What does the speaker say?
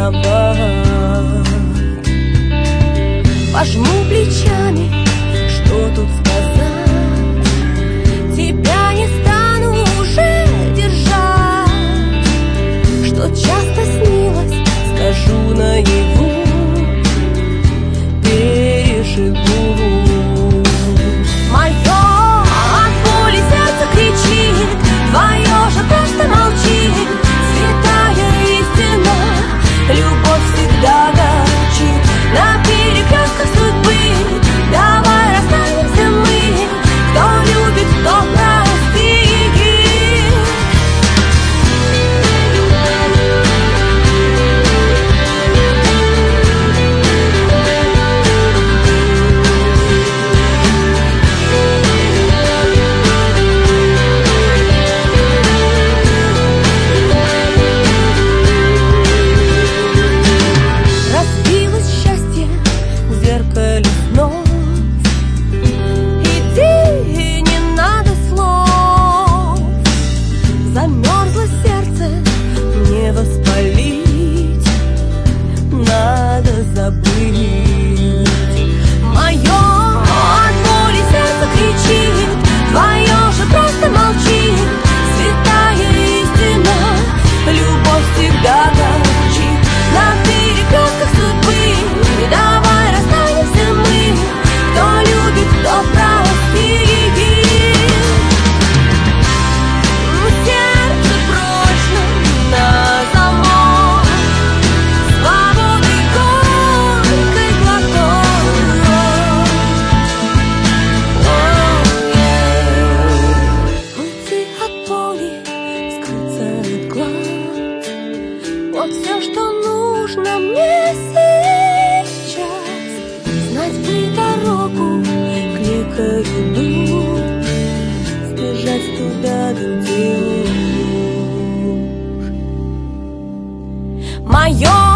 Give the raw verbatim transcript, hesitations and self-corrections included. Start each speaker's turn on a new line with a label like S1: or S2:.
S1: виноват. Пожму плечами, что тут сказать, тебя не стану уже держать. Что часто снилось, скажу наяву, переживу. Мое от боли сердце кричит, твое же просто молчит. Святая истина, любовь всегда горчит. На перекрестках судьбы давай расстанемся мы. Кто любит, кто простит. Разбилось счастье в зеркале снов. Иди, не надо слов. Замерзло сердце, не воспалить, надо забыть. Мое от боли сердце кричит, твое же просто молчит. Святая истина, любовь всегда горчит. На перекрестках судьбы давай расстанемся мы. Кто любит, кто простит. Сердце прочно на замок, свободы горькой глоток. Уйти от боли, скрыться от глаз, вот все, что нужно мне сейчас. Знать бы дорогу к лекарю душ, сбежать туда, где уж. Мое